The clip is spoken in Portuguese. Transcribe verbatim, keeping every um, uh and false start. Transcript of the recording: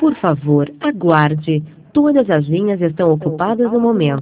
Por favor, aguarde. Todas as linhas estão ocupadas no momento.